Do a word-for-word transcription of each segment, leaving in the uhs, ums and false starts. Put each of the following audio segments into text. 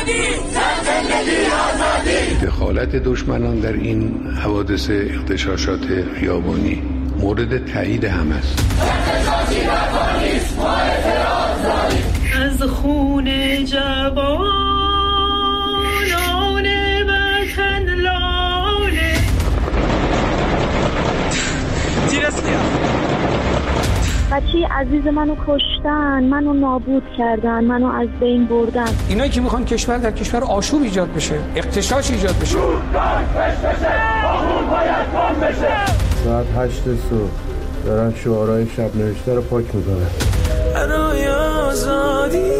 دخالت دشمنان در این حوادث اغتشاشات خیابانی مورد تایید هم است. از خون جوانان وطن لاله بچه عزیز منو کشتن، منو نابود کردن، منو از بین بردن. اینایی که میخوان کشور در کشور آشوب ایجاد بشه، اغتشاش ایجاد بشه. ساعت هشت صبح دارن شعارهای شب نوشته رو پاک میکنن. برای آزادی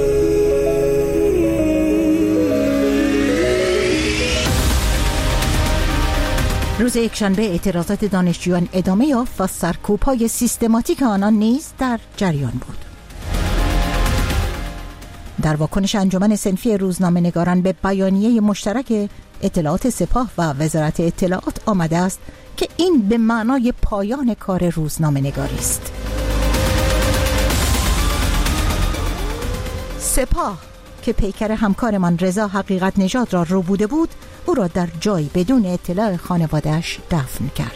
روز یکشنبه اعتراضات دانشجویان ادامه یافت و سرکوب‌های سیستماتیک آنان نیز در جریان بود. در واکنش انجمن صنفی روزنامه‌نگاران به بیانیه مشترک اطلاعات سپاه و وزارت اطلاعات آمده است که این به معنای پایان کار روزنامه‌نگاری است. سپاه که پیکر همکارمان رضا حقیقت نژاد را ربوده بود، او را در جایی بدون اطلاع خانواده‌اش دفن کرد.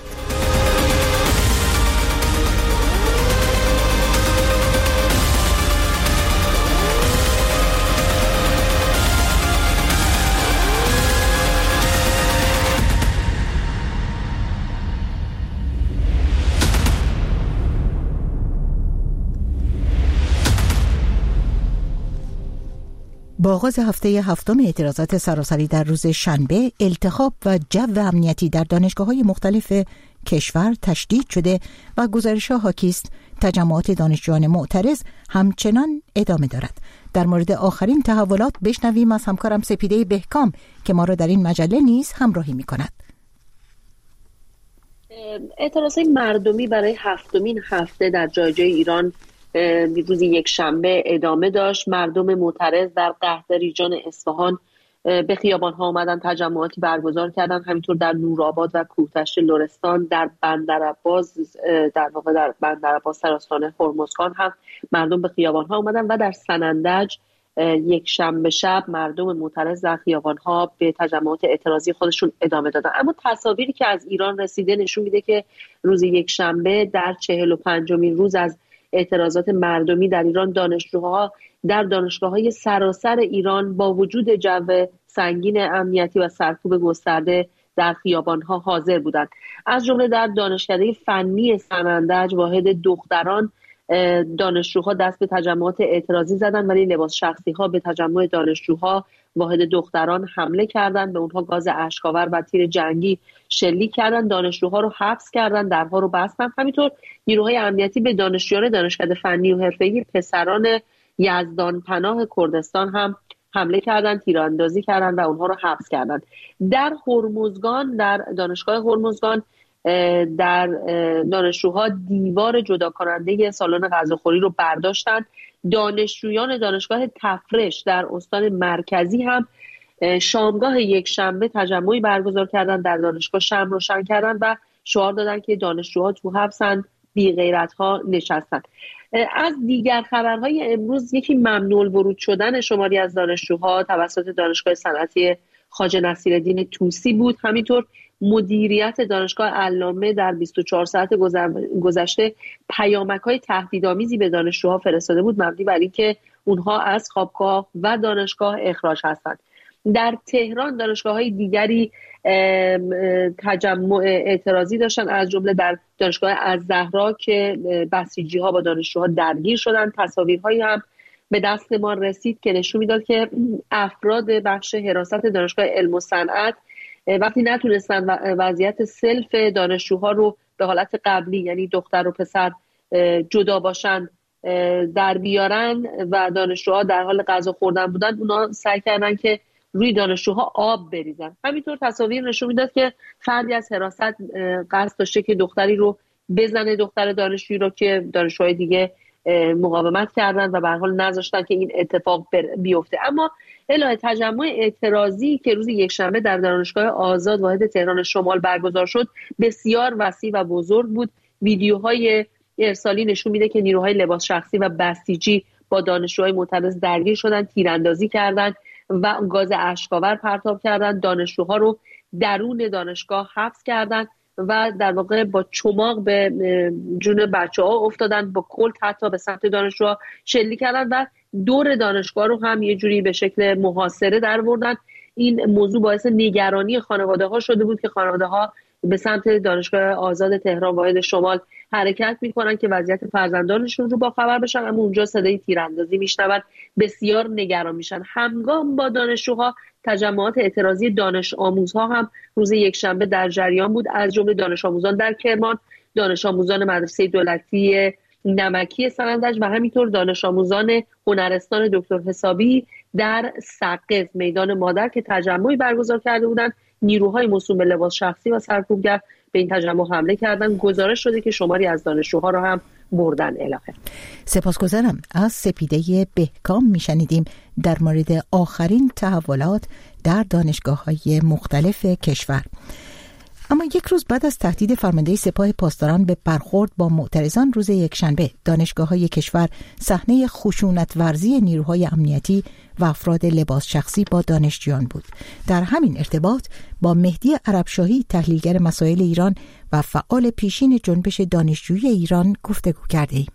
با آغاز هفته هفتم اعتراضات سراسری در روز شنبه، التهاب و جو امنیتی در دانشگاه‌های مختلف کشور تشدید شده و گزارش‌ها حاکی است تجمعات دانشجویان معترض همچنان ادامه دارد. در مورد آخرین تحولات بشنویم از همکارم سپیده بهکام که ما را در این مجله نیز همراهی می‌کند. اعتراضات مردمی برای هفتمین هفته در جای جای ایران روز یک شنبه ادامه داشت. مردم معترض در قحطریجان اصفهان به خیابان ها آمدن، تجمعاتی برگزار کردن. همینطور در نورآباد و کوهتشت لرستان، در بندرعباس، در واقع در بندرعباس در آستانه هرمزگان هم مردم به خیابان ها آمدن و در سنندج یک شنبه شب مردم معترض در خیابان ها به تجمعات اعتراضی خودشون ادامه دادن. اما تصاویری که از ایران رسیده نشون میده که روز یک شنبه در چهل و پنجمین روز از اعتراضات مردمی در ایران، دانشجوها در دانشگاه‌های سراسر ایران با وجود جو سنگین امنیتی و سرکوب گسترده در خیابان‌ها حاضر بودند. از جمله در دانشکده فنی سنندج، واحد دختران، دانشجوها دست به تجمعات اعتراضی زدند، ولی لباس شخصی‌ها به تجمع دانشجوها واحد دختران حمله کردند، به اونها گاز اشک‌آور و تیر جنگی شلیک کردند، دانشجوها رو حبس کردند، درها رو بستند. همینطور نیروهای امنیتی به دانشجویان دانشکده فنی و حرفه‌ای پسران یزدان پناه کردستان هم حمله کردند، تیراندازی کردند و اونها رو حبس کردند. در هرمزگان، در دانشگاه هرمزگان، در دانشجوها دیوار جدا کننده سالن غذاخوری رو برداشتند. دانشجویان دانشگاه تفرش در استان مرکزی هم شامگاه یک شنبه تجمعی برگزار کردند، در دانشگاه شمع روشن کردند و شعار دادند که دانشجوها تو حبسن، بی غیرت‌ها نشستن. از دیگر خبرهای امروز یکی ممنوع الورود شدن شماری از دانشجوها توسط دانشگاه صنعتی خواجه نصیرالدین طوسی بود. همینطور مدیریت دانشگاه علامه در بیست و چهار ساعت گذشته پیامک‌های تهدیدآمیزی به دانشجوها فرستاده بود، مبنی بر اینکه اونها از خوابگاه و دانشگاه اخراج هستند. در تهران دانشگاه‌های دیگری تجمع اعتراضی داشتن، از جمله در دانشگاه الزهرا که بسیجی‌ها با دانشجوها درگیر شدند. تصاویرهایی هم به دست ما رسید که نشون میداد که افراد بخش حراست دانشگاه علم و صنعت وقتی نتونستن وضعیت سلف دانشجوها رو به حالت قبلی، یعنی دختر و پسر جدا باشن، در بیارن و دانشجوها در حال غذا خوردن بودن، اونا سعی کردن که روی دانشجوها آب بریزن. همینطور تصاویر نشون میداد که فردی از حراست قصد داشته که دختری رو بزنه، دختر دانشجویی رو، که دانشجوهای دیگه مقاومت کردن و به هر حال نذاشتن که این اتفاق بیفته. اما الهه تجمع اعتراضی که روز یکشنبه در دانشگاه آزاد واحد تهران شمال برگزار شد بسیار وسیع و بزرگ بود. ویدیوهای ارسالی نشون میده که نیروهای لباس شخصی و بسیجی با دانشجوهای معترض درگیر شدن، تیراندازی کردند و گاز اشک‌آور پرتاب کردن، دانشجوها رو درون دانشگاه حبس کردن و در واقع با چماق به جون بچه‌ها افتادن، با کلت حتی به سمت دانشجوها شلیک کردن و دور دانشگاه رو هم یه جوری به شکل محاصره درآوردن. این موضوع باعث نگرانی خانواده‌ها شده بود که خانواده‌ها به سمت دانشگاه آزاد تهران واحد شمال حرکت میکنن که وضعیت فرزندانشون رو با خبر بشن، اما اونجا صدای تیراندازی میشنون، بسیار نگران میشن. همگام با دانشجوها تجمعات اعتراضی دانش آموزها هم روز یکشنبه در جریان بود، از جمله دانش آموزان در کرمان، دانش آموزان مدرسه دولتی نمکی سنندج و همینطور دانش آموزان هنرستان دکتر حسابی در سقز میدان مادر که تجمعی برگزار کرده بودند. نیروهای موسوم به لباس شخصی و سرکوبگر به این تجمع حمله کردن. گزارش شده که شماری از دانشجوها را هم بردن علاقه. سپاسگزارم. از سپیده بهکام میشنیدیم در مورد آخرین تحولات در دانشگاه‌های مختلف کشور. اما یک روز بعد از تهدید فرمانده سپاه پاسداران به برخورد با معترضان روز یکشنبه، دانشگاه‌های کشور صحنه خشونت ورزی نیروهای امنیتی و افراد لباس شخصی با دانشجویان بود. در همین ارتباط با مهدی عربشاهی، تحلیلگر مسائل ایران و فعال پیشین جنبش دانشجویی ایران گفتگو کردیم.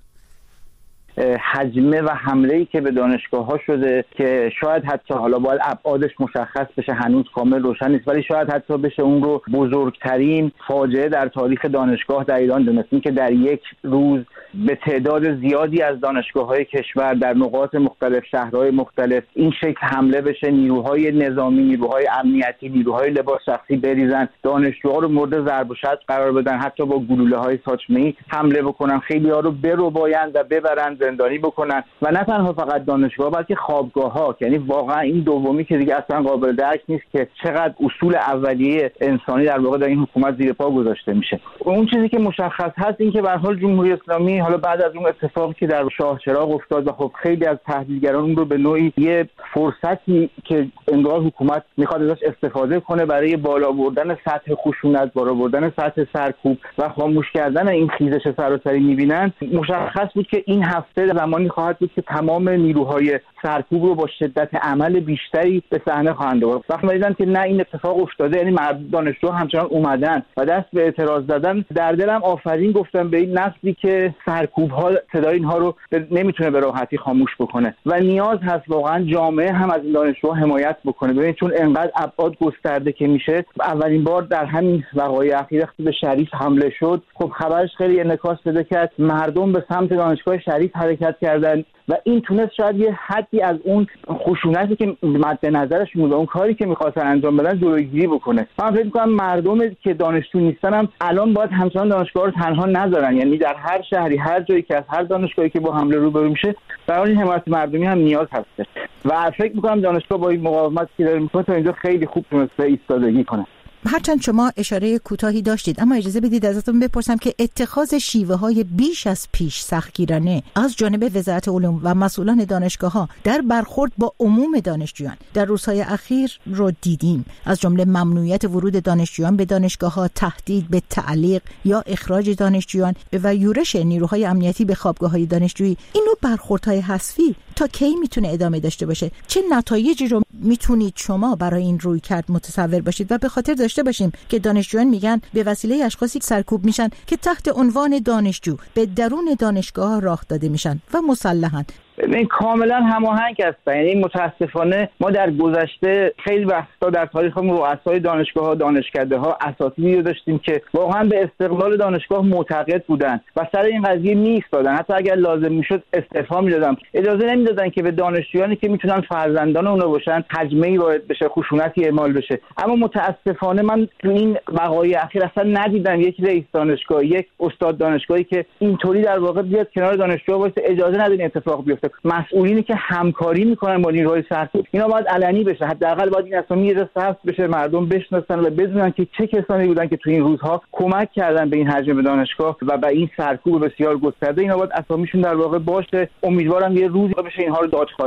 حجمه و حمله‌ای که به دانشگاه‌ها شده که شاید حتی حالا باید ابعادش مشخص بشه، هنوز کامل روشن نیست، ولی شاید حتی بشه اون رو بزرگترین فاجعه در تاریخ دانشگاه در ایران دونستیم که در یک روز به تعداد زیادی از دانشگاه‌های کشور در نقاط مختلف، شهرهای مختلف این شکل حمله بشه، نیروهای نظامی، نیروهای امنیتی، نیروهای لباس شخصی بریزن، دانشجوها رو مورد ضرب و شتم قرار بدن، حتی با گلوله‌های ساچمه‌ای حمله بکنن، خیلی‌ها رو بربایند و ببرن زندانی بکنن و نه تنها فقط دانشگاه بلکه خوابگاه‌ها. یعنی واقعا این دومی که دیگه اصلا قابل درک نیست که چقدر اصول اولیه انسانی در واقع در این حکومت زیر پا گذاشته میشه. اون چیزی که مشخص هست این که به هر حال جمهوری اسلامی حالا بعد از اون اتفاقی که در شاهچراغ افتاد و خب خیلی از تحلیلگران اون رو به نوعی یه فرصتی که انگار حکومت میخواد ازش استفاده کنه برای بالا بردن سطح خشونت، بالا بردن سطح سرکوب و خاموش کردن این خیزش سراسری میبینن، مشخص بود که این هفته زمانی خواهد بود که تمام نیروهای سرکوب رو با شدت عمل بیشتری به صحنه خواهند آورد. وقتی دیدن که نه این اتفاق افتاده، یعنی مرد دانشجو همچنان اومدن و دست به اعتراض زدن، در دلم آفرین گفتم به این نسلی که سرکوب ها صدای اینها رو نمیتونه به راحتی خاموش بکنه و نیاز هست واقعا جامعه هم از این دانشجوها حمایت بکنه. ببینید چون انقدر ابعاد گسترده که میشه، اولین بار در همین وقایع اخیر وقتی به شریف حمله شد، خب خبرش خیلی انعکاس پیدا کرد، مردم به سمت دانشگاه شریف حرکت کردن و این تونست شاید یه حدی از اون خشونتی که مد نظرشون بود، اون کاری که می‌خواستن انجام بدن جلوگیری بکنه. من فکر می‌کنم مردمی که دانشجو نیستن هم الان باید همچنان دانشگاه رو تنها نذارن، یعنی در هر شهری، هر جایی که از هر دانشگاهی که با حمله روبرو میشه، برای این حمایت مردمی هم نیاز هست و فکر می‌کنم دانشگاه با این مقاومت که داره می‌کنه تا اینجا خیلی خوب تونسته ایستادگی کنه. هرچند شما اشاره کوتاهی داشتید، اما اجازه بدید ازتون بپرسم که اتخاذ شیوه‌های بیش از پیش سختگیرانه از جانب وزارت علوم و مسئولان دانشگاه‌ها در برخورد با عموم دانشجویان در روزهای اخیر رو دیدیم، از جمله ممنوعیت ورود دانشجویان به دانشگاه‌ها، تهدید به تعلیق یا اخراج دانشجویان و یورش نیروهای امنیتی به خوابگاه‌های دانشجویی. این نوع برخوردهای حذفی تا کی میتونه ادامه داشته باشه؟ چه نتایجی رو میتونید شما برای این رویکرد متصور باشید؟ و به خاطر داشته باشیم که دانشجویان میگن به وسیله اشخاصی سرکوب میشن که تحت عنوان دانشجو به درون دانشگاه راه داده میشن و مسلحن. این کاملا هماهنگ هستن. یعنی متاسفانه ما در گذشته خیلی وقتا در تاریخمون رؤسای دانشگاه‌ها، دانشکده‌ها، اساتیدی رو داشتیم که واقعا به استقلال دانشگاه معتقد بودن و سر این قضیه می‌ایستادن، حتی اگر لازم میشد استعفا می‌دادن، اجازه نمیدادن که به دانشجویانی که میتونن فرزندان اونها باشن هجمه‌ای وارد بشه، خشونتی اعمال بشه. اما متاسفانه من تو این وقایع اخیر اصلا ندیدم یک رئیس دانشگاه، یک استاد دانشگاهی که اینطوری در واقع بیاد کنار دانشجو وایسه اجازه نده این اتفاق بیفته. مسئولینی که همکاری میکنن با نیروهای سرکوب، اینا باید علنی بشه، حداقل باید این اسامی یه ثبت بشه، مردم بشناسن و بدونن که چه کسانی بودن که تو این روزها کمک کردن به این هجمه به دانشگاه و به این سرکوب بسیار گسترده. اینا باید اسامیشون در واقع باشه. امیدوارم یه روزی بشه اینها رو دادخواهی کرد.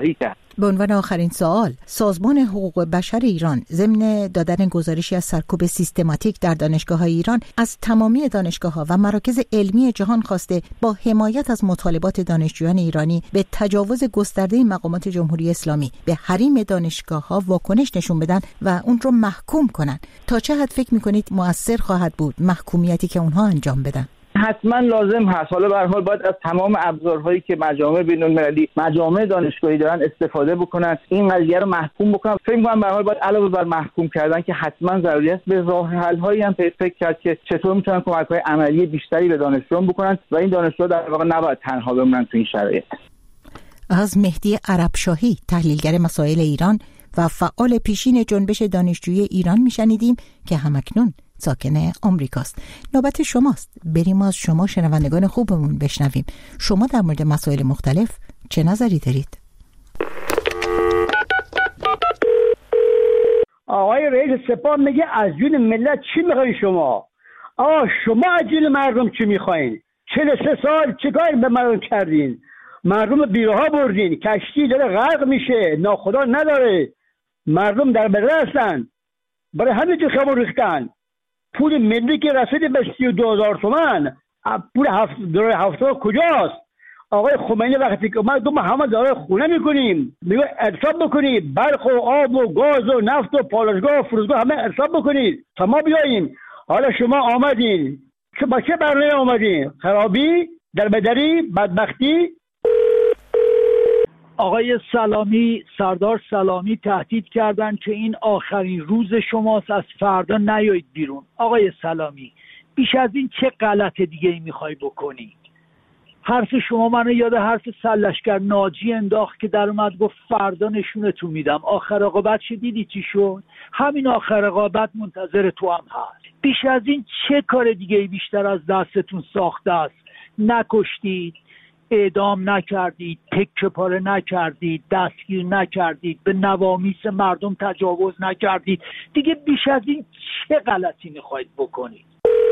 به عنوان آخرین سوال، سازمان حقوق بشر ایران ضمن دادن گزارشی از سرکوب سیستماتیک در دانشگاه‌های ایران از تمامی دانشگاه‌ها و مراکز علمی جهان خواسته با حمایت از مطالبات دانشجویان ایرانی به تجاوز گسترده مقامات جمهوری اسلامی به حریم دانشگاه‌ها واکنش نشون بدن و اون رو محکوم کنن. تا چه حد فکر می‌کنید مؤثر خواهد بود محکومیتی که اونها انجام بدن؟ حتما لازم هست. حالا به هر حال باید از تمام ابزارهایی که مجامع بین‌المللی، مجامع دانشگاهی دارن استفاده بکنن، این قضیه رو محکوم بکنن. فکر می‌کنم به هر حال باید علاوه بر محکوم کردن که حتما ضروری است به راه حل‌هایی هم فکر کرد که چطور میتونن کمک‌های عملی بیشتری به دانشجویان بکنن و این دانشجوها در واقع نباید تنها بمونن تو این شرایط. از مهدی عربشاهی، تحلیلگر مسائل ایران و فعال پیشین جنبش دانشجویی ایران میشنیدیم که همکنون ساکن آمریکاست. نوبت شماست. بریم از شما شنوندگان خوبمون بشنویم. شما در مورد مسائل مختلف چه نظری دارید؟ آقای رئیس سپاه میگه از جون ملت چی میخواین شما؟ آقا شما از جون مردم چی میخواین؟ چهل و سه سال چیکار به مردم کردین؟ مردم بیرها بردین، کشتی داره غرق میشه، ناخدا نداره، مردم در بدر هستن، برای همین جو خیابون ریختن. پول ملی که رسید به سی و دو هزار تومن، پول هفت دلار هفتاد کجاست؟ آقای خمینی وقتی که ما دو همه داره خونه میکنیم، میگه حساب بکنید، برق و آب و گاز و نفت و پالایشگاه و فروشگاه همه حساب بکنید تا ما بیاییم. حالا شما آمدین که با چه برنامه آمدین؟ خرابی، دربدری، بدبختی. آقای سلامی، سردار سلامی تهدید کردن که این آخرین روز شماست، از فردا نیایید بیرون. آقای سلامی، بیش از این چه غلط دیگه ای میخوای بکنی؟ حرف شما منو یاد حرف سرلشکر ناجی انداخت که در اومد گفت فردا نشونتون میدم. آخر رقابت دیدی چی شد؟ همین آخر رقابت منتظر تو هم هست. بیش از این چه کار دیگه ای بیشتر از دستتون ساخته است؟ نکشتید، اعدام نکردید، تکه پاره نکردید، دستگیر نکردید، به نوامیس مردم تجاوز نکردید. دیگه بیش از این چه غلطی میخواید بکنید؟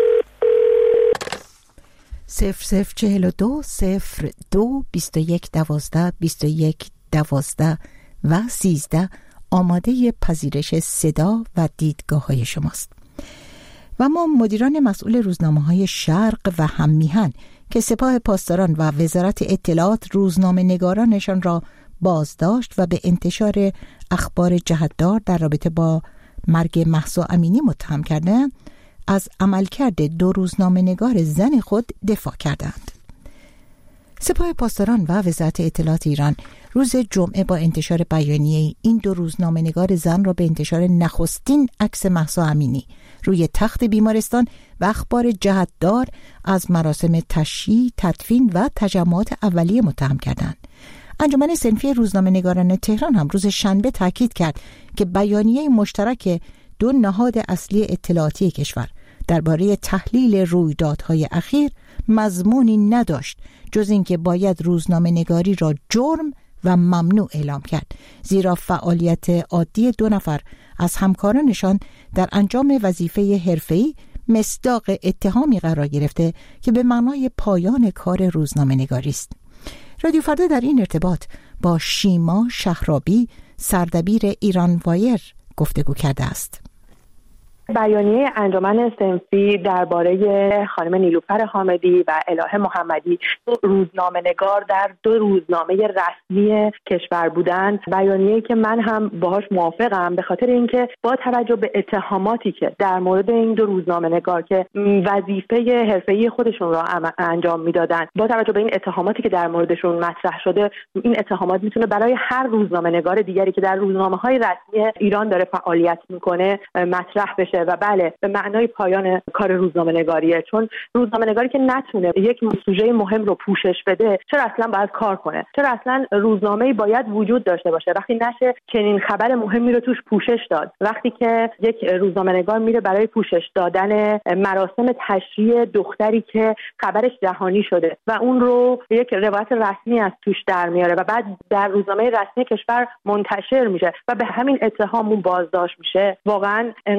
صفر صفر چهل و دو صفر دو بیست و یک دوازده بیست و یک دوازده و سیزده آماده پذیرش صدا و دیدگاه های شماست. و ما مدیران مسئول روزنامه‌های شرق و هم میهن که سپاه پاسداران و وزارت اطلاعات روزنامه نگارانشان را بازداشت و به انتشار اخبار جهتدار در رابطه با مرگ مهسا امینی متهم کردند، از عملکرد دو روزنامه نگار زن خود دفاع کردند. سپاه پاسداران و وزارت اطلاعات ایران روز جمعه با انتشار بیانیه این دو روزنامه نگار زن را به انتشار نخستین عکس مهسا امینی روی تخت بیمارستان و اخبار جهتدار از مراسم تشییع، تدفین و تجمعات اولیه متهم کردند. انجمن صنفی روزنامه نگاران تهران هم روز شنبه تاکید کرد که بیانیه مشترک دو نهاد اصلی اطلاعاتی کشور درباره تحلیل رویدادهای اخیر مضمونی نداشت جز اینکه باید روزنامه نگاری را جرم و ممنوع اعلام کرد، زیرا فعالیت عادی دو نفر از همکارانشان در انجام وظیفه حرفه‌ای مصداق اتهامی قرار گرفته که به معنای پایان کار روزنامه نگاری است. رادیو فردا در این ارتباط با شیما شهرابی، سردبیر ایران وایر، گفتگو کرده است. بیانیه انجمن صنفی درباره خانم نیلوفر حامدی و الهه محمدی، دو روزنامه‌نگار در دو روزنامه رسمی کشور بودند، بیانیه‌ای که من هم باهاش موافقم، به خاطر اینکه با توجه به اتهاماتی که در مورد این دو روزنامه‌نگار که وظیفه حرفه‌ای خودشون را انجام میدادن، با توجه به این اتهاماتی که در موردشون مطرح شده، این اتهامات میتونه برای هر روزنامه‌نگار دیگری که در روزنامه‌های رسمی ایران داره فعالیت میکنه مطرح بشه و بله به معنای پایان کار روزنامه نگاریه. چون روزنامه نگاری که نتونه یک سوژه مهم رو پوشش بده، چرا اصلا باید کار کنه؟ چرا اصلا روزنامه‌ای باید وجود داشته باشه وقتی نشه چنین خبر مهمی رو توش پوشش داد؟ وقتی که یک روزنامه نگار میره برای پوشش دادن مراسم تشییع دختری که خبرش جهانی شده و اون رو یک روایت رسمی از توش در میاره و بعد در روزنامه رسمی کشور منتشر میشه و به همین اتهام اون بازداشت میشه، واقعا انقدر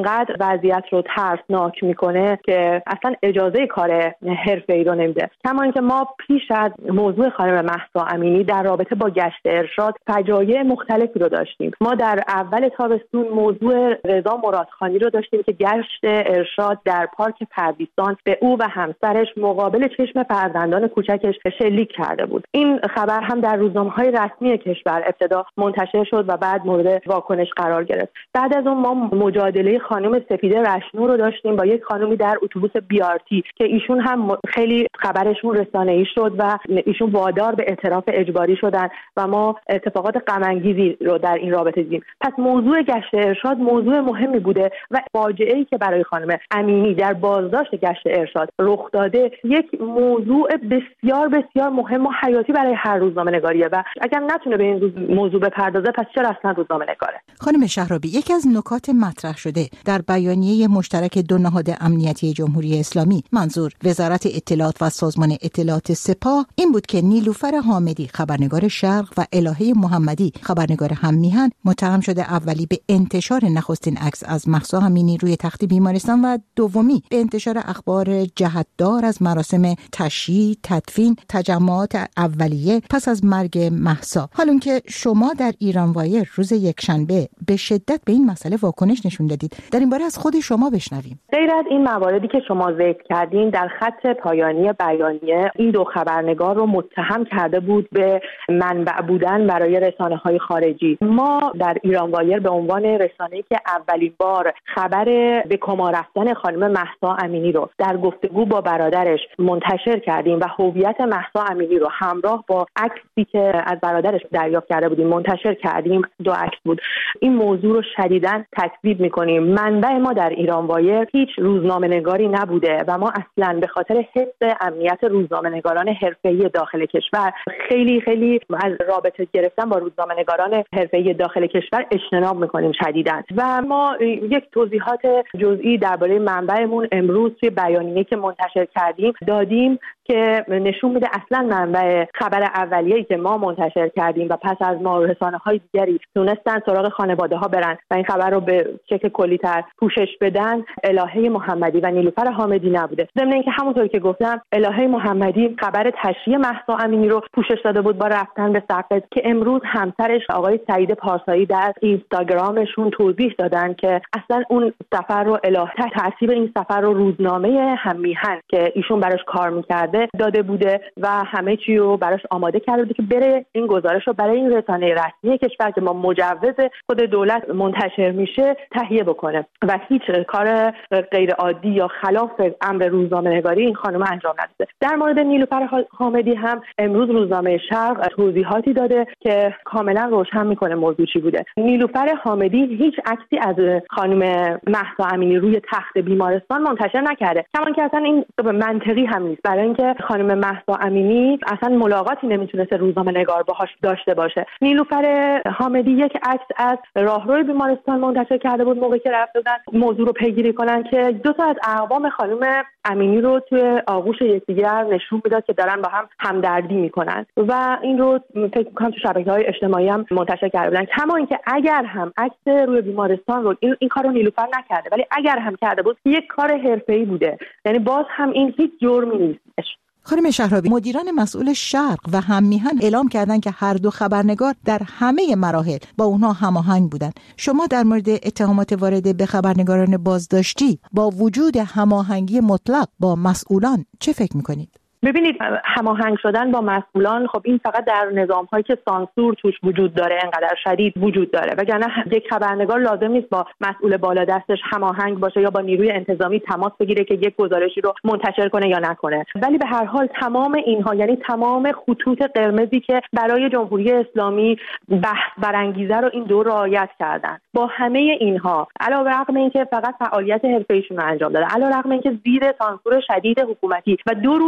وضعیت رو ترسناک میکنه که اصلا اجازه کار حرفه‌ای رو نمیده. کما اینکه ما پیش از موضوع خانم مهسا امینی در رابطه با گشت ارشاد فجایع مختلفی رو داشتیم. ما در اول تابستون موضوع رضا مرادخانی رو داشتیم که گشت ارشاد در پارک پردیسان به او و همسرش مقابل چشم فرزندان کوچکش شلیک کرده بود. این خبر هم در روزنامه‌های رسمی کشور ابتدا منتشر شد و بعد مورد واکنش قرار گرفت. بعد از اون ما مجادله خانم سپیده رشنو رو داشتیم با یک خانمی در اتوبوس بی آر تی که ایشون هم خیلی خبرشون رسانه‌ای شد و ایشون وادار به اعتراف اجباری شدن و ما اتفاقات غم انگیزی رو در این رابطه دیدیم. پس موضوع گشت ارشاد موضوع مهمی بوده و فاجعه‌ای که برای خانم امینی در بازداشت گشت ارشاد رخ داده یک موضوع بسیار بسیار مهم و حیاتی برای هر روزنامه‌نگاریه و اگر نتونه به این موضوع بپردازه پس چرا اصلا روزنامه‌نگاره؟ خانم شهرابی، یکی از نکات مطرح شده در بیانیه مشترک دو نهاد امنیتی جمهوری اسلامی منظور وزارت اطلاعات و سازمان اطلاعات سپاه این بود که نیلوفر حامدی خبرنگار شرق و الهه محمدی خبرنگار هممیهن متهم شده اولی به انتشار نخستین عکس از مهسا امینی روی تخت بیمارستان و دومی به انتشار اخبار جهت‌دار از مراسم تشییع، تدفین، تجمعات اولیه پس از مرگ مهسا. حالون که شما در ایران وایر روز یکشنبه به شدت به این مسئله واکنش نشون دادید، در این باره از خود شما بشنویم. غیر از این مواردی که شما ذکر کردین، در خط پایانی بیانیه این دو خبرنگار رو متهم کرده بود به منبع بودن برای رسانه‌های خارجی. ما در ایران وایر به عنوان رسانه‌ای که اولین بار خبر به کما رفتن خانم مهسا امینی رو در گفتگو با برادرش منتشر کردیم و هویت مهسا امینی رو همراه با عکسی که از برادرش دریافت کرده بودیم منتشر کردیم. دو عکس بود. این موضوع رو شدیداً تکذیب می‌کنیم. منبع ما در ایران وایر هیچ روزنامه‌نگاری نبوده و ما اصلاً به خاطر حفظ امنیت روزنامه‌نگاران حرفه‌ای داخل کشور خیلی خیلی از رابطه گرفتن با روزنامه‌نگاران حرفه‌ای داخل کشور اجتناب می‌کنیم شدیداً. و ما یک توضیحات جزئی درباره منبعمون امروز توی بیانیه‌ای که منتشر کردیم دادیم که نشون میده اصلا منبع خبر اولیه‌ای که ما منتشر کردیم و پس از ما رسانه‌های دیگری تونستن سراغ خانواده‌ها برن و این خبر رو به شکل کلی‌تر پوشش بدن، الهه محمدی و نیلوفر حامدی نبوده. ضمن اینکه همونطور که گفتم الهه محمدی خبر تشییع مهسا امینی رو پوشش داده بود با رفتن به سقط که امروز همسرش آقای سعید پارسایی در اینستاگرامشون توضیح دادن که اصلا اون سفر رو الهه ترتیب این سفر رو روزنامه هممیهن که ایشون براش کار می‌کرده داده بوده و همه چی رو براش آماده کرده بوده که بره این گزارش رو برای این رسانه رسمی کشور که ما مجوز خود دولت منتشر میشه تهیه بکنه و هیچ کار غیر عادی یا خلاف امر روزنامه‌نگاری این خانم انجام نداده. در مورد نیلوفر حامدی هم امروز روزنامه شرق توضیحاتی داده که کاملا روشن میکنه موضوع چی بوده. نیلوفر حامدی هیچ عکسی از خانم مهسا امینی روی تخت بیمارستان منتشر نکرده، کما که اصلا این منطقی هم نیست، برای اینکه خانم مهسا امینی اصلا ملاقاتی نمیتونسته روزنامه‌نگار باهاش داشته باشه. نیلوفر حامدی یک عکس از راهروی بیمارستان منتشر کرده بود موقعی که رفت بودن موضوع رو پیگیری کنن که دو تا از اقوام خانم امینی رو توی آغوش یکدیگر نشون میداد که دارن با هم همدردی میکنن و این رو فکر می‌کنم تو شبکه‌های اجتماعی هم منتشر کرده بودن. کما اینکه اگر هم عکس روی بیمارستان رو این, این کارو نیلوفر نکرده ولی اگر هم کرده بود یک کار حرفه‌ای بوده، یعنی باز هم این هیچ جرمی نیستش. خانم شهرابی، مدیران مسئول شرق و هممیهن اعلام کردند که هر دو خبرنگار در همه مراحل با اونها هماهنگ بودند. شما در مورد اتهامات وارده به خبرنگاران بازداشتی با وجود هماهنگی مطلق با مسئولان چه فکر می‌کنید؟ ببینید، هماهنگ شدن با مسئولان خب این فقط در نظام‌هایی که سانسور توش وجود داره انقدر شدید وجود داره، وگرنه یک خبرنگار لازم نیست با مسئول بالا دستش هماهنگ باشه یا با نیروی انتظامی تماس بگیره که یک گزارشی رو منتشر کنه یا نکنه. ولی به هر حال تمام اینها، یعنی تمام خطوط قرمزی که برای جمهوری اسلامی بحث برانگیزه رو این دو رعایت کردن. با همه اینها علاوه بر اینکه فقط فعالیت حرفه‌ایشون رو انجام دادن، علاوه بر اینکه زیر سانسور شدید حکومتی و دو روز بعد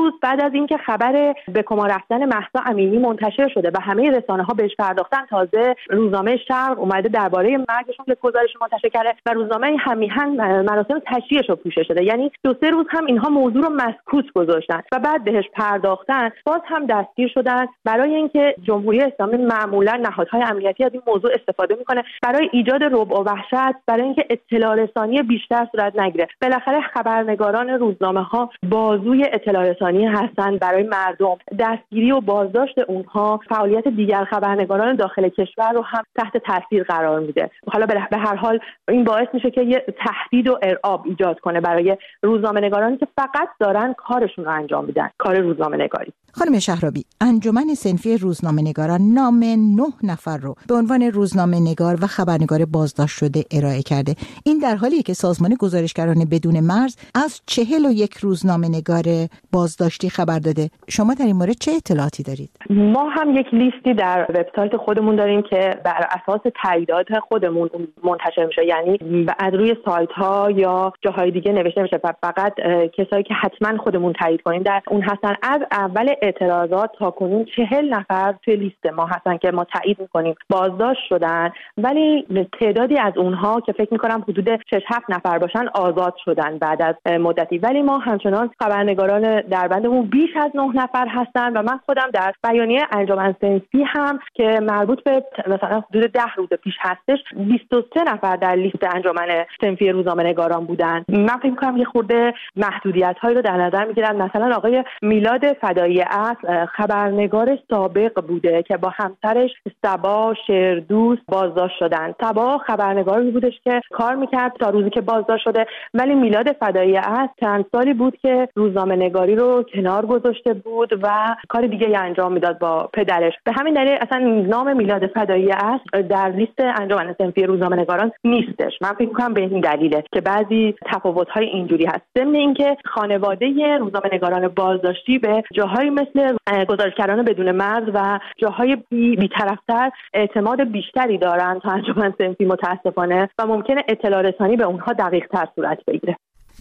از اینکه خبر به کما رفتن مهسا امینی منتشر شده و همه رسانه‌ها بهش پرداختن، تازه روزنامه شرق اومده درباره مرگشون یک گزارش منتشر کرده و روزنامه همیهن مراسم تشییعش رو پوشش شده. یعنی دو سه روز هم اینها موضوع رو مسکوت گذاشتن و بعد بهش پرداختن، باز هم دستگیر شدن برای اینکه جمهوری اسلامی معمولا نهادهای امنیتی از این موضوع استفاده میکنه برای ایجاد رعب و وحشت، برای اینکه اطلاع رسانی بیشتر صورت نگیره. بالاخره خبرنگاران روزنامه‌ها بازوی اطلاع رسانی هستند برای مردم. دستگیری و بازداشت اونها فعالیت دیگر خبرنگاران داخل کشور رو هم تحت تاثیر قرار میده. حالا به هر حال این باعث میشه که یه تهدید و ارعاب ایجاد کنه برای روزنامه‌نگارانی که فقط دارن کارشون رو انجام میدن، کار روزنامه‌نگاری. خانم شهرابی، انجمن صنفی روزنامه‌نگاران نام نه نفر رو به عنوان روزنامه‌نگار و خبرنگار بازداشت شده ارائه کرده. این در حالیه که سازمان گزارشگران بدون مرز از چهل و یک روزنامه‌نگار بازداشتی خبر داده. شما در این مورد چه اطلاعاتی دارید؟ ما هم یک لیستی در وبسایت خودمون داریم که بر اساس تاییدات خودمون منتشر میشه، یعنی از روی سایت‌ها یا جاهای دیگه نوشته میشه و فقط کسایی که حتما خودمون تایید کنیم در اون هستن. از اول اعتراضات تا کنون چهل نفر توی لیست ما هستن که ما تایید میکنیم بازداشت شدن، ولی تعدادی از اونها که فکر میکنم حدود شش هفت نفر باشن آزاد شدن بعد از مدتی. ولی ما همچنان خبرنگاران دربندمون بیش از نه نفر هستن و من خودم در بیانیه انجمن صنفی هم که مربوط به مثلا حدود ده روز پیش هستش بیست و سه نفر در لیست انجمن صنفی روزنامه‌نگاران بودن. من فکر می‌کنم یه خورده محدودیت‌هایی رو در نظر می‌گیرن. مثلا آقای میلاد فدایی اصل خبرنگار سابق بوده که با همسرش صبا شیردوست بازداشت شدن. صبا خبرنگاری بودش که کار می‌کرد تا روزی که بازداشت شده، ولی میلاد فدایی اصل چند سالی بود که روزنامه‌نگاری رو کنار گذاشته بود و کار دیگه انجام میداد با پدرش. به همین دلیل اصلا نام میلاد فدایی اصل در لیست انجمن صنفی روزنامه‌نگاران نیستش. من فکر می‌کنم به این دلیله که بعضی تفاوت‌های اینجوری هست. ضمن اینکه خانواده روزنامه‌نگاران بازداشتی به جاهایی مثل گزارشگران بدون مرز و جاهای بی‌طرف‌تر اعتماد بیشتری دارن تا انجمن صنفی متأسفانه و ممکنه اطلاع رسانی به اونها دقیق‌تر صورت بگیره.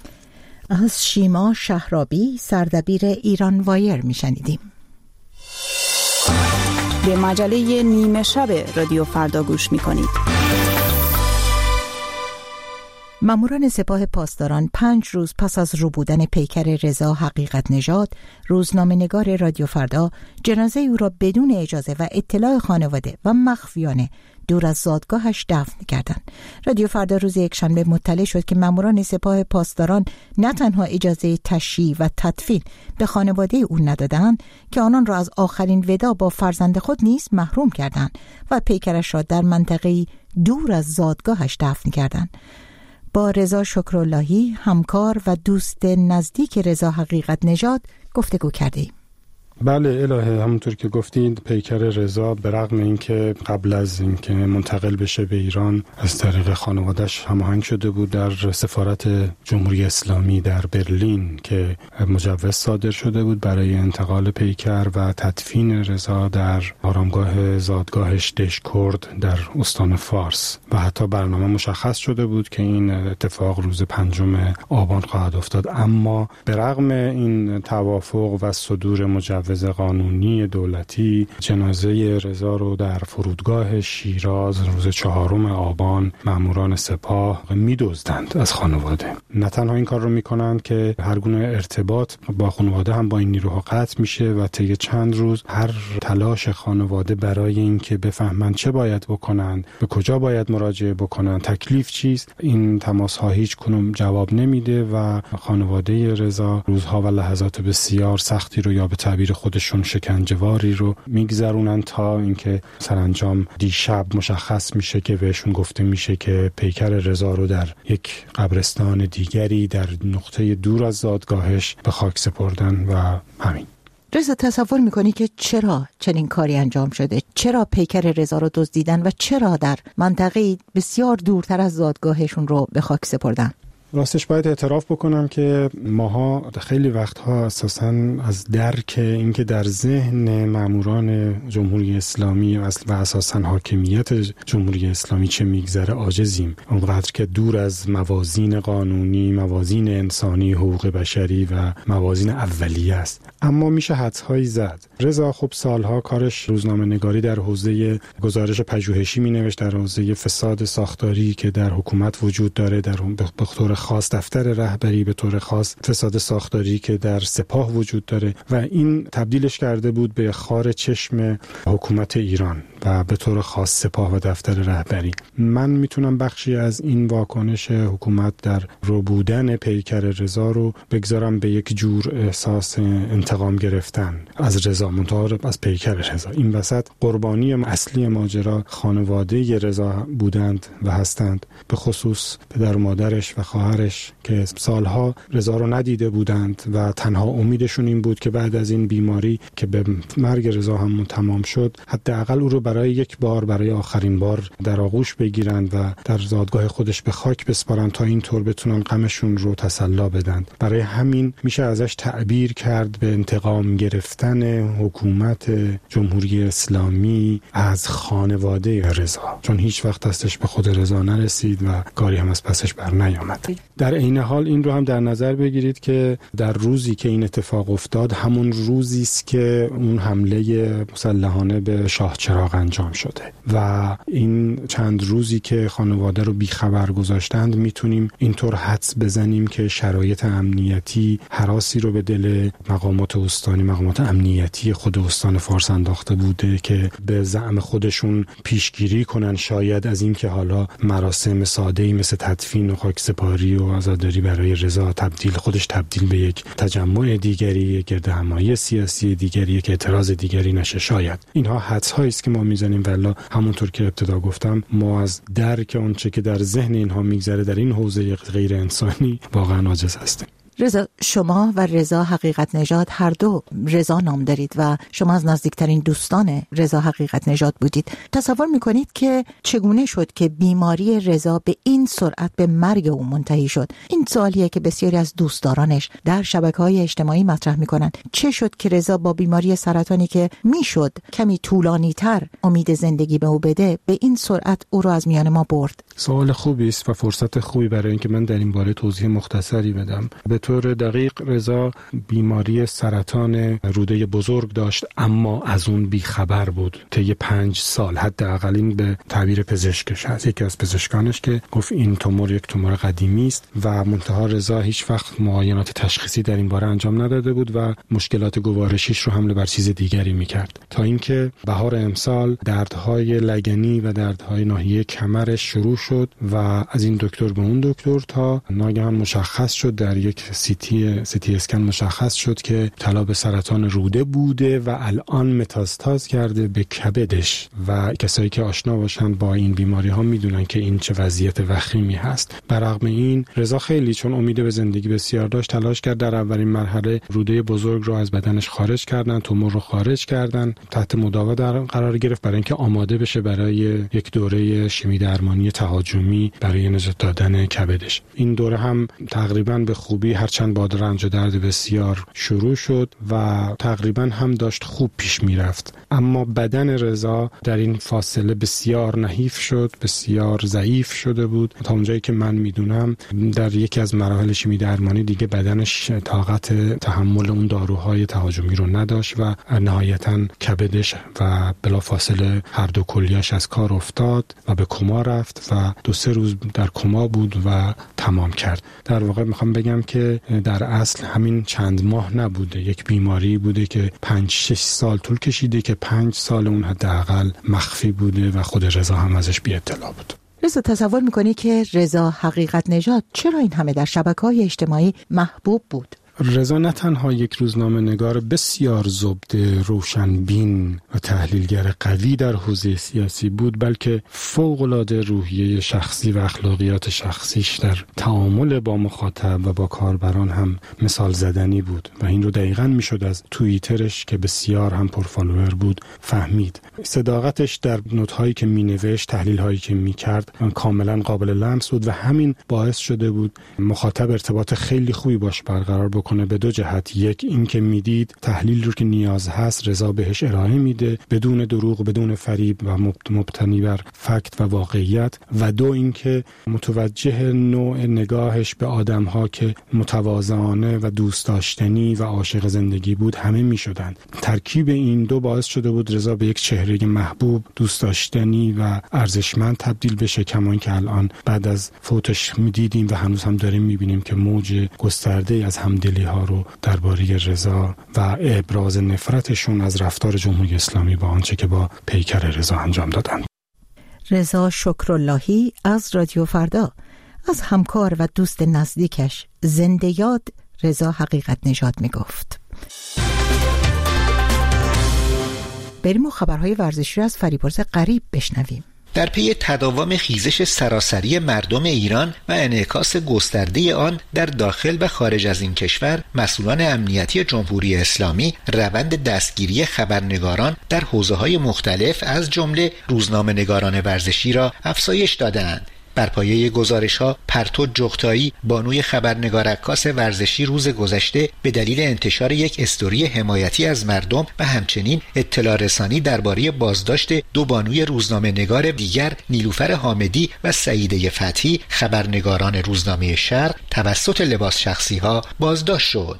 از شیما شهرابی سردبیر ایران وایر میشنیدیم. به مجله نیمه شب رادیو فردا گوش میکنید. ماموران سپاه پاسداران پنج روز پس از روبودن پیکر رضا حقیقت نژاد، روزنامه‌نگار رادیو فردا، جنازه او را بدون اجازه و اطلاع خانواده و مخفیانه دور از زادگاهش دفن کردند. رادیو فردا روز یکشنبه مطلع شد که ماموران سپاه پاسداران نه تنها اجازه تشییع و تدفین به خانواده او ندادند که آنان را از آخرین وداع با فرزند خود نیز محروم کردند و پیکرش را در منطقه‌ای دور از زادگاهش دفن کردند. با رضا شکراللهی، همکار و دوست نزدیک رضا حقیقت نژاد گفتگو کردیم. بله الهه، همونطور که گفتید پیکر رضا به رغم اینکه قبل از اینکه منتقل بشه به ایران از طریق خانواده‌اش هماهنگ شده بود در سفارت جمهوری اسلامی در برلین که مجوز صادر شده بود برای انتقال پیکر و تدفین رضا در آرامگاه زادگاهش دشکرد در استان فارس و حتی برنامه مشخص شده بود که این اتفاق روز پنجم آبان خواهد افتاد. اما به رغم این توافق و صدور مجوز قانونی دولتی، جنازه رضا رو در فرودگاه شیراز روز چهارم آبان ماموران سپاه می‌دزدند از خانواده. نه تنها این کار رو میکنند که هر گونه ارتباط با خانواده هم با این نیروها قطع میشه و طی چند روز هر تلاش خانواده برای اینکه بفهمند چه باید بکنند، به کجا باید مراجعه بکنند، تکلیف چیست، این تماس‌ها هیچ کنون جواب نمیده و خانواده رضا روزها و لحظات بسیار سختی رو یا به تعبیر خودشون شکنجه‌واری رو میگذرونن تا اینکه سرانجام دیشب مشخص میشه که بهشون گفته میشه که پیکر رضا رو در یک قبرستان دیگری در نقطه دور از زادگاهش به خاک سپردن و همین. رضا، تصور میکنی که چرا چنین کاری انجام شده؟ چرا پیکر رضا رو دزدیدن و چرا در منطقه بسیار دورتر از زادگاهشون رو به خاک سپردن؟ راستش باید اعتراف بکنم که ماها خیلی وقتها اساساً از درک اینکه در ذهن ماموران جمهوری اسلامی و اساساً حاکمیت جمهوری اسلامی چه میگذره عاجزیم، اونقدر که دور از موازین قانونی، موازین انسانی، حقوق بشری و موازین اولیه است. اما میشه حدس‌هایی زد. رضا خب سالها کارش روزنامه‌نگاری در حوزه گزارش پژوهشی مینوشت، در حوزه فساد ساختاری که در حکومت وجود داره، در به طور خاص دفتر رهبری، به طور خاص فساد ساختاری که در سپاه وجود داره و این تبدیلش کرده بود به خار چشم حکومت ایران و به طور خاص سپاه و دفتر رهبری. من میتونم بخشی از این واکنش حکومت در رو بودن پیکر رضا رو بگذارم به یک جور احساس انتقام گرفتن از رضا، منتها از پیکر رضا. این وسط قربانی اصلی ماجرا خانواده رضا بودند و هستند، به خصوص پدر و مادرش و خواهرش که سالها رضا رو ندیده بودند و تنها امیدشون این بود که بعد از این بیماری که به مرگ رضا هم تمام شد، حداقل او رو برای یک بار، برای آخرین بار در آغوش بگیرند و در زادگاه خودش به خاک بسپارند تا این طور بتونن غمشون رو تسلا بدن. برای همین میشه ازش تعبیر کرد به انتقام گرفتن حکومت جمهوری اسلامی از خانواده رضا، چون هیچ وقت دستش به خود رضا نرسید و کاری هم از پسش بر نیامد. در عین حال این رو هم در نظر بگیرید که در روزی که این اتفاق افتاد همون روزی است که اون حمله مسلحانه به شاه چراغ انجام شده و این چند روزی که خانواده رو بیخبر گذاشتند میتونیم اینطور حدس بزنیم که شرایط امنیتی هراسی رو به دل مقامات استانی، مقامات امنیتی خود استان فارس انداخته بوده که به زعم خودشون پیشگیری کنن شاید از این که حالا مراسم ساده‌ای مثل تدفین و خاکسپاری و عزاداری برای رضا تبدیل خودش تبدیل به یک تجمع دیگری، گردهمایی سیاسی دیگری که اعتراض دیگری نشه. شاید اینها حدس‌هایی است که ما میزنیم، ولی همونطور که ابتدا گفتم ما از درک اونچه که در ذهن اینها میگذره در این حوزه غیر انسانی واقعا عاجز هستیم. رضا، شما و رضا حقیقت نژاد هر دو رضا نام دارید و شما از نزدیکترین دوستان رضا حقیقت نژاد بودید. تصور میکنید که چگونه شد که بیماری رضا به این سرعت به مرگ او منتهی شد؟ این سوالیه که بسیاری از دوستدارانش در شبکه‌های اجتماعی مطرح میکنن. چه شد که رضا با بیماری سرطانی که میشد کمی طولانی تر امید زندگی به او بده به این سرعت او رو از میان ما برد؟ سوال خوبی است و فرصت خوبی برای اینکه من در این باره توضیح مختصری بدم. به طور دقیق رضا بیماری سرطان روده بزرگ داشت اما از اون بیخبر بود طی پنج سال، حداقل این به تعبیر پزشکش هست، یکی از پزشکانش که گفت این تومور یک تومور قدیمی است و منتها رضا هیچ وقت معاینات تشخیصی در این باره انجام نداده بود و مشکلات گوارشیش رو حمل بر چیز دیگری میکرد، تا اینکه بهار امسال دردهای لگنی و دردهای ناحیه کمرش شروع شد و از این دکتر به اون دکتر تا ناگهان مشخص شد، در یک سیتی سیتی اسکن مشخص شد که ابتلا به سرطان روده بوده و الان متاستاز کرده به کبدش و کسایی که آشنا باشن با این بیماری ها میدونن که این چه وضعیت وخیمی هست. برغم این رضا خیلی چون امید به زندگی بسیار داشت تلاش کرد. در اولین مرحله روده بزرگ رو از بدنش خارج کردن، تومور رو خارج کردن، تحت مداوا در قرار گرفت برای اینکه آماده بشه برای یک دوره شیمی درمانی تهاجمی برای نجات دادن کبدش. این دوره هم تقریبا به خوبی هرچند با رنج و درد بسیار شروع شد و تقریبا هم داشت خوب پیش میرفت، اما بدن رضا در این فاصله بسیار نحیف شد، بسیار ضعیف شده بود تا اونجایی که من میدونم در یکی از مراحل شیمی درمانی دیگه بدنش طاقت تحمل اون داروهای تهاجمی رو نداشت و نهایتا کبدش و بلافاصله هر دو کلیه‌اش از کار افتاد و به کما رفت و دو سه روز در کما بود و تمام کرد. در واقع میخوام بگم که در اصل همین چند ماه نبوده، یک بیماری بوده که پنج شش سال طول کشیده که پنج سال اون حداقل مخفی بوده و خود رضا هم ازش بی اطلاع بود. رضا، تصور میکنی که رضا حقیقت نژاد چرا این همه در شبکه‌های اجتماعی محبوب بود؟ رضا نه تنها یک روزنامه نگار بسیار زبده، روشنبین و تحلیلگر قوی در حوزه سیاسی بود، بلکه فوق‌العاده روحیه شخصی و اخلاقیات شخصیش در تعامل با مخاطب و با کاربران هم مثال زدنی بود و این رو دقیقاً میشد از توییترش که بسیار هم پرفالوور بود فهمید. صداقتش در نوت‌هایی که مینوشت، تحلیل‌هایی که میکرد کاملاً قابل لمس بود و همین باعث شده بود مخاطب ارتباط خیلی خوبی باش برقرار بکنه به دو جهت. یک، این که میدید تحلیل رو که نیاز هست رضا بهش ارائه میده بدون دروغ، بدون فریب و مبتنی بر فکت و واقعیت، و دو، این که متوجه نوع نگاهش به آدم‌ها که متواضعانه و دوست داشتنی و عاشق زندگی بود همه میشدند. ترکیب این دو باعث شده بود رضا به یک چهره محبوب، دوست داشتنی و ارزشمند تبدیل بشه، کما اینکه الان بعد از فوتش میدیدیم و هنوز هم داریم میبینیم که موج گسترده از همدلی ها رو درباره رضا و ابراز نفرتشون از رفتار جمهوری اسلامی با آنچه که با پیکر رضا انجام دادند. رضا شکراللهی از رادیو فردا از همکار و دوست نزدیکش زنده یاد رضا حقیقت نژاد میگفت. بریم و خبرهای ورزشی را از فریبرز غریب بشنویم. در پی تداوم خیزش سراسری مردم ایران و انعکاس گسترده آن در داخل و خارج از این کشور، مسئولان امنیتی جمهوری اسلامی روند دستگیری خبرنگاران در حوزه‌های مختلف از جمله روزنامه‌نگاران ورزشی را افزایش دادند. بر پایه گزارش‌ها، پرتو جغتایی، بانوی خبرنگار عکاس ورزشی روز گذشته به دلیل انتشار یک استوری حمایتی از مردم و همچنین اطلاع رسانی درباره بازداشت دو بانوی روزنامه‌نگار دیگر، نیلوفر حامدی و سعیده فتحی، خبرنگاران روزنامه شرق، توسط لباس شخصی‌ها بازداشت شد.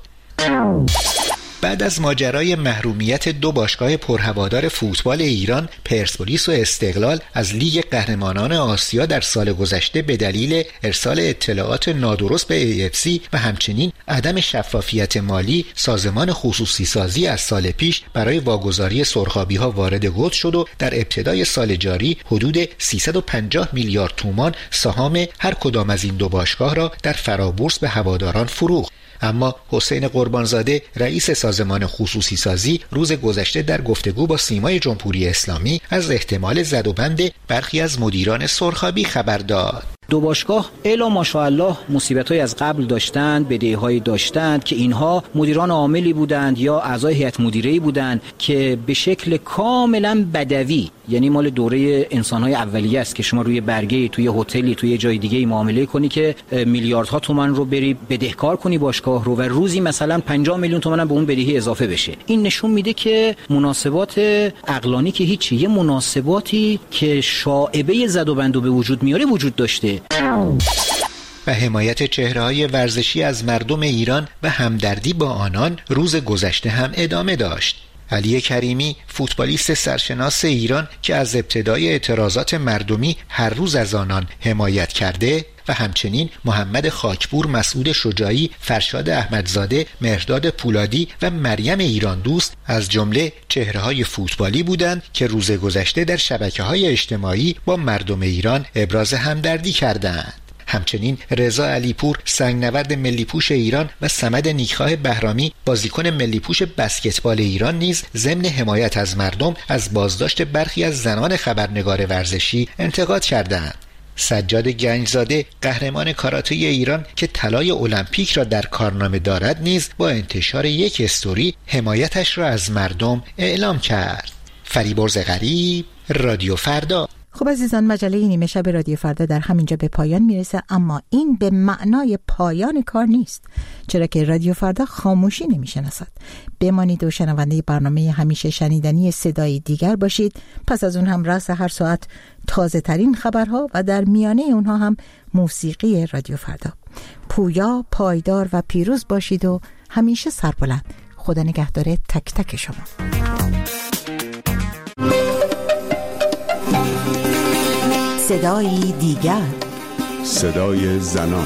بعد از ماجرای محرومیت دو باشگاه پرهوادار فوتبال ایران، پرسپولیس و استقلال از لیگ قهرمانان آسیا در سال گذشته به دلیل ارسال اطلاعات نادرست به ای اف سی و همچنین عدم شفافیت مالی، سازمان خصوصی سازی از سال پیش برای واگذاری سرخابی‌ها وارد گود شد و در ابتدای سال جاری حدود سیصد و پنجاه میلیارد تومان سهام هر کدام از این دو باشگاه را در فرابورس به هواداران فروخت. اما حسین قربانزاده، رئیس سازمان خصوصی سازی، روز گذشته در گفتگو با سیمای جمهوری اسلامی از احتمال زدوبند برخی از مدیران سرخابی خبر داد. دو باشگاه الا ماشاءالله مصیبت‌های از قبل داشتند، بدهی‌هایی داشتند که اینها مدیران عاملی بودند یا اعضای هیئت مدیره‌ای بودند که به شکل کاملا بدوی، یعنی مال دوره انسان‌های اولیه است که شما روی برگه توی هتلی توی جای دیگه معامله کنی که میلیاردها تومان رو بری بدهکار کنی باشگاه رو و روزی مثلا پنجاه میلیون تومان هم به اون بدهی اضافه بشه. این نشون میده که مناسبات عقلانی که هیچی، یه مناسباتی که شائبه زد و بند به وجود میاره وجود داشته. و حمایت چهره‌های ورزشی از مردم ایران و همدردی با آنان روز گذشته هم ادامه داشت. علی کریمی، فوتبالیست سرشناس ایران که از ابتدای اعتراضات مردمی هر روز از آنان حمایت کرده، و همچنین محمد خاکپور، مسعود شجاعی، فرشاد احمدزاده، مهرداد پولادی و مریم ایران دوست از جمله چهره‌های فوتبالی بودند که روز گذشته در شبکه‌های اجتماعی با مردم ایران ابراز همدردی کردند. همچنین رضا علیپور، سنگنورد ملی‌پوش ایران و صمد نیکخواه بهرامی، بازیکن ملی‌پوش بسکتبال ایران نیز ضمن حمایت از مردم از بازداشت برخی از زنان خبرنگار ورزشی انتقاد کردند. سجاد گنجزاده، قهرمان کاراته ایران که طلای المپیک را در کارنامه دارد، نیز با انتشار یک استوری حمایتش را از مردم اعلام کرد. فریبرز غریب، رادیو فردا. خب عزیزان، مجله نیمه شب رادیو فردا در همینجا به پایان میرسه، اما این به معنای پایان کار نیست، چرا که رادیو فردا خاموشی نمیشناسد. بمانید و شنونده برنامه همیشه شنیدنی صدای دیگر باشید. پس از اون هم رأس هر ساعت تازه ترین خبرها و در میانه اونها هم موسیقی رادیو فردا. پویا، پایدار و پیروز باشید و همیشه سربلند. خدا نگهدار تک تک شما. صدای دیگر، صدای زنان.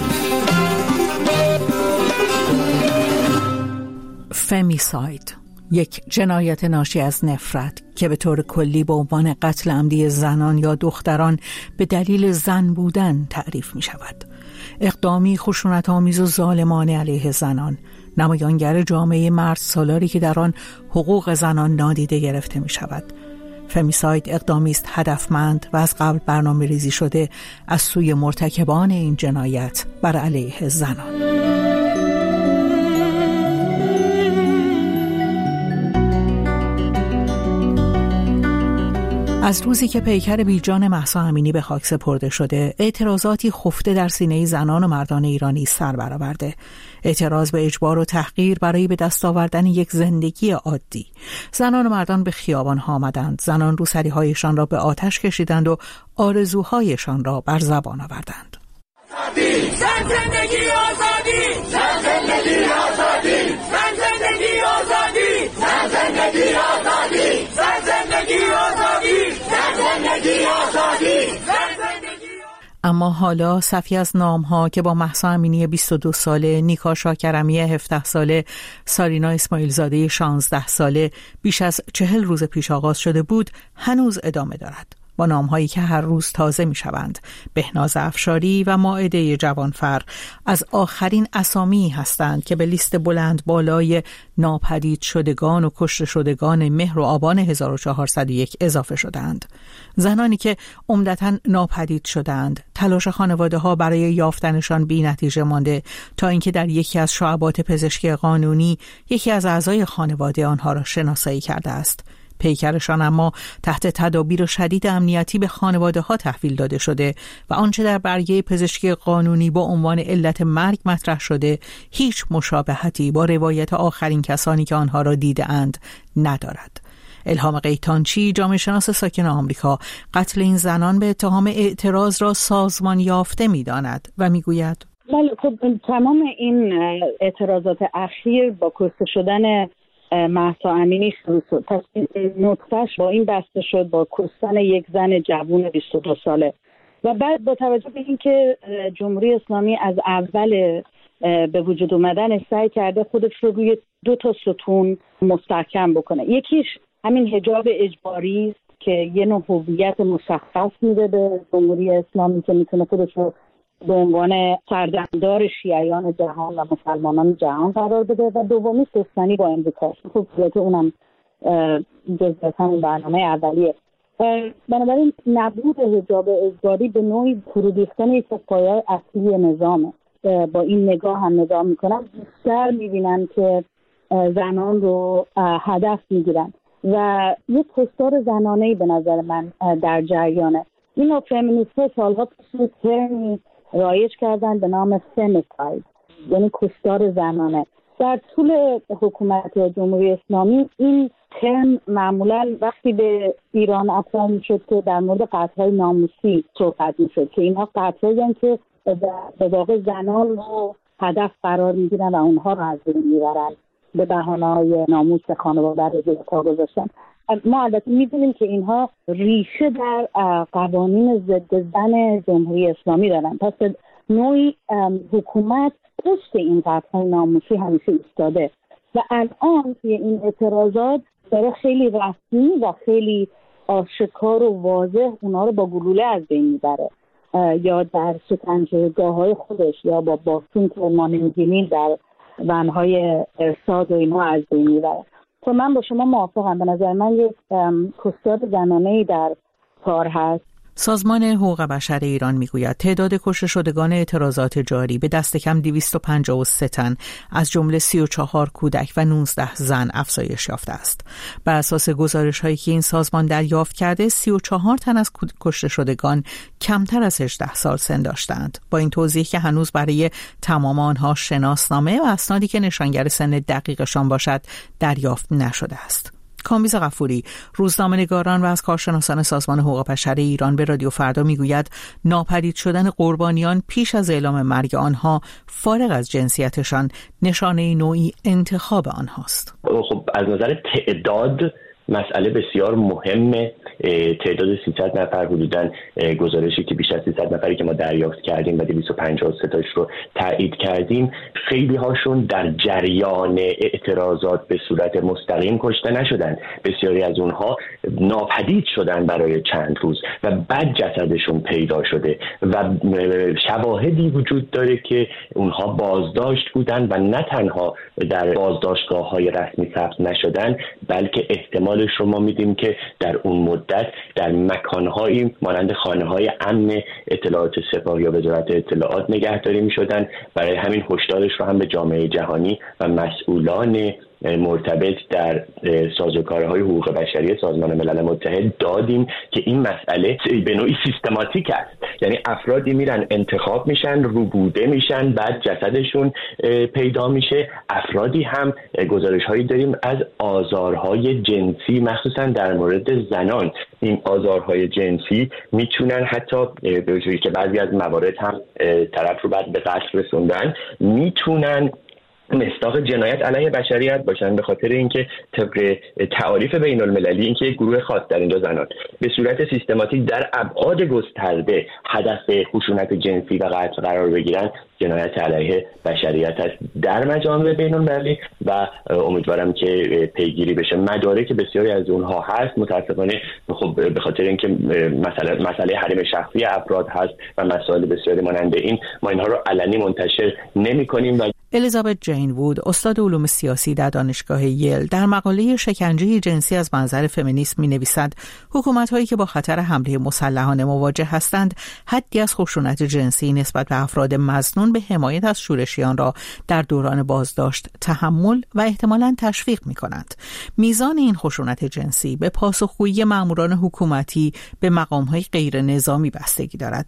فمیساید، یک جنایت ناشی از نفرت که به طور کلی به عنوان قتل عمدی زنان یا دختران به دلیل زن بودن تعریف می شود. اقدامی خشونت‌آمیز و ظالمانه علیه زنان، نمایانگر جامعه مرد سالاری که در آن حقوق زنان نادیده گرفته می شود. فمیساید اقدامی است هدفمند و از قبل برنامه ریزی شده از سوی مرتکبان این جنایت بر علیه زنان. از روزی که پیکر بیجان مهسا امینی به خاک سپرده شده، اعتراضاتی خفته در سینه زنان و مردان ایرانی سر برآورده. اعتراض به اجبار و تحقیر برای به دست آوردن یک زندگی عادی. زنان و مردان به خیابان‌ها آمدند، زنان روسری‌هایشان را به آتش کشیدند و آرزوهایشان را بر زبان آوردند. زن زندگی آزادی، زن زندگی آزادی، زن زندگی آزادی، زن زندگی آزادی، زن زندگی آزادی، زن زندگی آزادی. اما حالا صفی از نام‌ها که با مهسا امینی بیست و دو ساله، نیکا شاکرمی هفده ساله، سارینا اسماعیل زاده شانزده ساله بیش از چهل روز پیش آغاز شده بود، هنوز ادامه دارد. با نام‌هایی که هر روز تازه می‌شوند. بهناز افشاری و مائده جوانفر از آخرین اسامی هستند که به لیست بلند بالای ناپدید شدگان و کشته شدگان مهر و آبان هزار و چهارصد و یک اضافه شدند. زنانی که عمدتاً ناپدید شدند، تلاش خانواده‌ها برای یافتنشان بی‌نتیجه مانده تا اینکه در یکی از شعبات پزشکی قانونی یکی از اعضای خانواده آنها را شناسایی کرده است. پیکرشان اما تحت تدابیر شدید امنیتی به خانواده ها تحویل داده شده و آنچه در برگه پزشکی قانونی با عنوان علت مرگ مطرح شده هیچ مشابهتی با روایت آخرین کسانی که آنها را دیده اند ندارد. الهام قیتانچی، جامعه شناس ساکن آمریکا، قتل این زنان به اتهام اعتراض را سازمان یافته می داند و می گوید بله، خب تمام این اعتراضات اخیر با کشته شدن مهسا امینی شروع شد. پس نطفه‌اش با این بسته شد، با کشتن یک زن جوان بیست و دو ساله و بعد با توجه به اینکه جمهوری اسلامی از اول به وجود اومدن سعی کرده خودش رو روی دو تا ستون مستحکم بکنه. یکیش همین حجاب اجباری است که یه نوع هویت مشخص میده به جمهوری اسلامی که میتونه خودش رو به عنوان سردمدار شیعیان جهان و مسلمانان جهان قرار بده و دومی سستنی با امریکا. خب که اونم جزء همون برنامه اولیه. بنابراین نبود حجاب اجباری به نوعی فرودیختن یک از پایه‌های اصلی نظامه. با این نگاه هم نگاه میکنن، بیشتر میبینن که زنان رو هدف میگیرن و یک کشتار زنانه‌ای به نظر من در جریانه. این فمینیست‌ها سالها پیش ترمی رایج کردن به نام فمیساید، یعنی کشتار زنانه. در طول حکومت جمهوری اسلامی این ترم معمولا وقتی به ایران اطلاع میشد که در مورد قتل‌های ناموسی صحبت میشد که اینها قتل‌هایی هستند که به واقع زنان رو هدف قرار میگیرن و اونها رو از بین میبرن به بهانه‌های ناموس خانواده رو زیر پا گذاشتن. ما البته میدونیم که اینها ریشه در قوانین ضد زن جمهوری اسلامی دارن. پس نوعی حکومت پشت این قتل‌های ناموسی همیشه ایستاده و الان که این اعتراضات داره خیلی رسمی و خیلی آشکار و واضح اونا رو با گلوله از بین میبره یا در شکنجهگاه‌های خودش یا با باسون که ما نمی‌بینیم در ونهای ارصاد و اینها از بین میبره. تو من با شما موافقم. به نظر من یک کشتار زنانه‌ای در کار هست. سازمان حقوق بشر ایران میگوید تعداد کشته شدگان اعتراضات جاری به دست کم دویست و پنجاه و سه تن از جمله سی و چهار کودک و نوزده زن افزایش یافته است. بر اساس گزارش‌هایی که این سازمان دریافت کرده، سی و چهار تن از کشته شدگان کمتر از هجده سال سن داشتند. با این توضیح که هنوز برای تمام آنها شناسنامه و اسنادی که نشانگر سن دقیقشان باشد دریافت نشده است. کامبیز غفوری، روزنامه‌نگاران و از کارشناسان سازمان حقوق بشر ایران به رادیو فردا میگوید ناپدید شدن قربانیان پیش از اعلام مرگ آنها فارغ از جنسیتشان نشانه نوعی انتخاب آنهاست. خب از نظر تعداد مسئله بسیار مهمه. تعداد سیصد نفر حدوداً گزارشی که بیش از سیصد نفری که ما دریافت کردیم و دویست و پنجاه و سه تاش رو تایید کردیم، خیلی هاشون در جریان اعتراضات به صورت مستقیم کشته نشدن. بسیاری از اونها ناپدید شدن برای چند روز و بعد جسدشون پیدا شده و شواهدی وجود داره که اونها بازداشت بودن و نه تنها در بازداشتگاه‌های رسمی ثبت نشدن، بلکه احتمالش رو ما میدیم که در اون مدت در مکان‌هایی مانند خانه‌های امن اطلاعات سپاه یا وزارت اطلاعات نگهداری می‌شدن. برای همین هشدارش رو هم به جامعه جهانی و مسئولان مرتبط در سازوکارهای حقوق بشری سازمان ملل متحد دادیم که این مسئله به نوعی سیستماتیک است. یعنی افرادی میرن انتخاب میشن، روبوده میشن، بعد جسدشون پیدا میشه. افرادی هم گزارش‌هایی داریم از آزارهای جنسی، مخصوصا در مورد زنان. این آزارهای جنسی میتونن حتی به وجهی که بعضی از موارد هم طرف رو بعد به قتل رسوندن، میتونن مصداق جنایت علیه بشریت باشن، به خاطر اینکه طبق تعاریف بین المللی اینکه یک گروه خاص، در اینجا زنان، به صورت سیستماتیک در ابعاد گسترده هدف خشونت جنسی و قتل قرار بگیرن، جنایت علیه بشریت است در مجامع بین المللی و امیدوارم که پیگیری بشه. مدارک بسیاری از اونها هست، متاسفانه خب به خاطر اینکه مسئله مسئله حریم شخصی افراد هست و مسائل بسیاری مانند این، ما اینها رو علنی منتشر نمی‌کنیم. و الیزابت جین وود، استاد علوم سیاسی در دانشگاه ییل، در مقاله شکنجه جنسی از منظر فمینیسم می‌نویسد حکومت‌هایی که با خطر حمله مسلحانه مواجه هستند حدی از خشونت جنسی نسبت به افراد مظنون به حمایت از شورشیان را در دوران بازداشت تحمل و احتمالاً تشویق می‌کنند. میزان این خشونت جنسی به پاسخگویی ماموران حکومتی به مقام‌های غیر نظامی بستگی دارد.